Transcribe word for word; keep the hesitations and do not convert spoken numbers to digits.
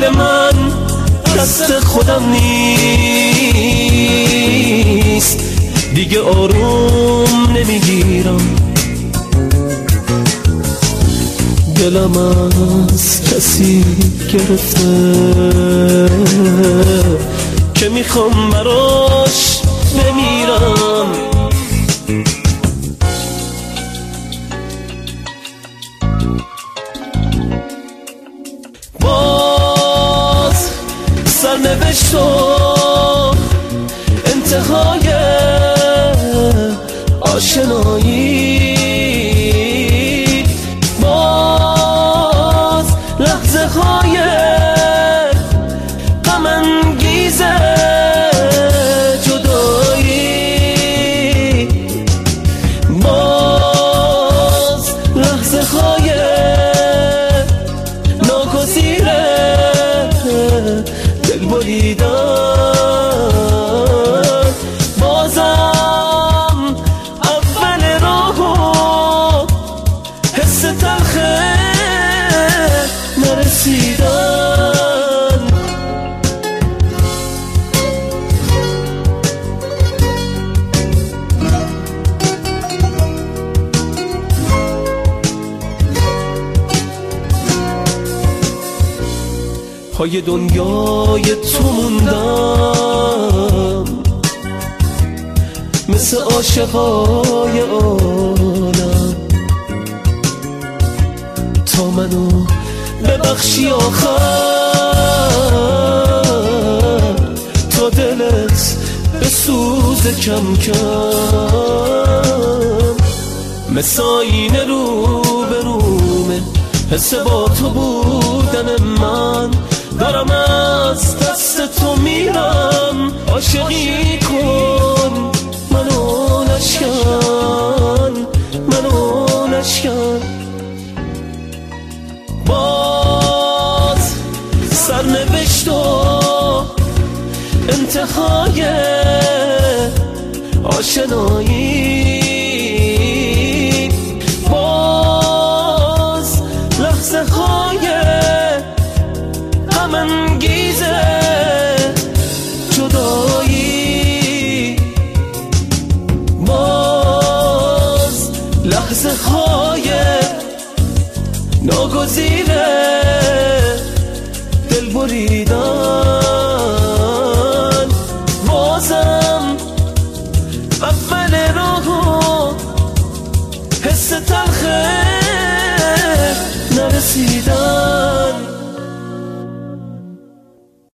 دل من دست خودم نیست، دیگه آروم نمیگیرم. دلم از کسی گرفته که میخوام براش بمیرم. باز سرنوشت و انتهای آشنایی، باز لحظه های غم انگیز جدایی، باز لحظه های ناگزیر دل بریدن. بازم اول راهو حس تلخه نرسیدن. پای دنیای تو موندم مثل عاشقای عالم، تا منو ببخشی آخر، تا دلت بسوزه کم کم. مثل آینه رو به رومه حس با تو بودن من، دارم از دست تو میرم. عاشقی کن منو نشکن، منو نشکن. باز سرنوشت و انتهای آشنایی، باز لحظه های غم انگیز جدایی، باز لحظه های ناگزیر دل بریدن. بازم اول راهو حس تلخه نرسیدن.